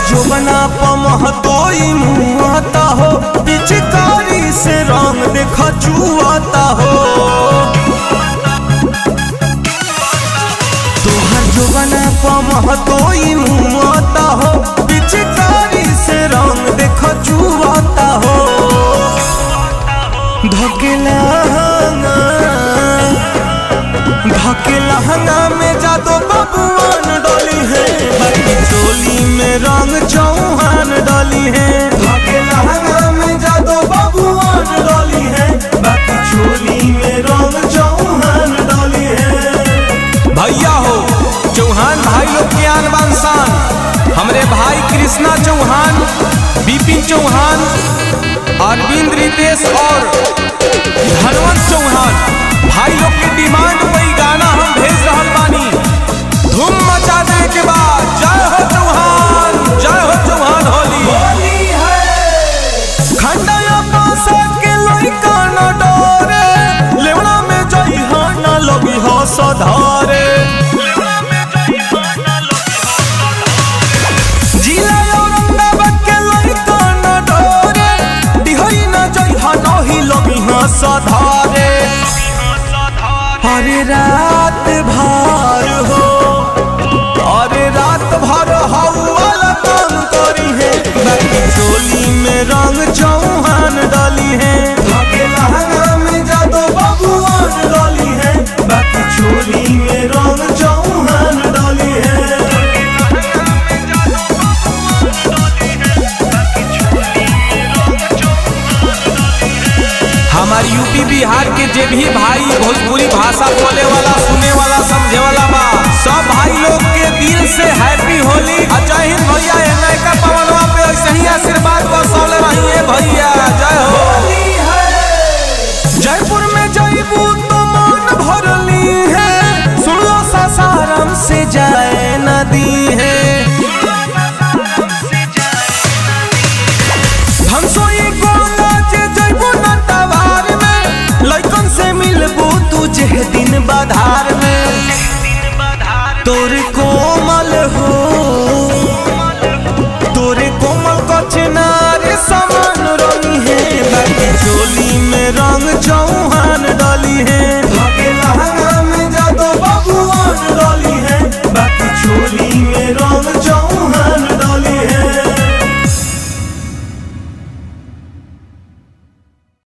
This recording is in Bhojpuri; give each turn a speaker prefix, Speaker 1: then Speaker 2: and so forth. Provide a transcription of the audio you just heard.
Speaker 1: जोबना पमहतोई मुआता हो पिचकारी से रंग देख चुआता हो तोहर जोबना पमहतोई मुआता हो पिचकारी से रंग देख चुआता हो धकेला में जादो बबुआन डोली है बाकी चोली में रंग चौहान डोली है धकेला में जादो बबुआन डोली है बाकी चोली में रंग चौहान डोली है। भैया हो चौहान भाई लोग के आन बान शान हमरे भाई कृष्णा चौहान विपिन चौहान अरविंद रितेश और धनवंत चौहान भाई लोग की डिमांड वही गाना हम भेज रहल बानी धूम मचा दे के बाद जय हो चौहान होली है खंडया पासा के लइका न डरे लेवड़ा में जई हो न लगी हो सधारे जिला औरंगाबाद के लइका न डरे दिहई न जई हो नहीं लगी हो सधारे अरे रात भर हो अरे रात भर हवा काम करी है बाकी चोली में रंग चौहान डाली है धकेला में जादो बबुआन डाली है बाकी चोली में रंग चौहान डाली है। हमारे यूपी बिहार के जे भी भाई भोजपुरी भाषा बोले वाला सुने वाला समझे वाला बा सब भाई लोग के दिल से हैप्पी होली। जय हिंद भैया नयका पवनवा पे ऐसे ही आशीर्वाद बरसौले रहिए भैया जय हो। जयपुर में जयबू तो मन भरली है सुन लो सासाराम से जाए नदी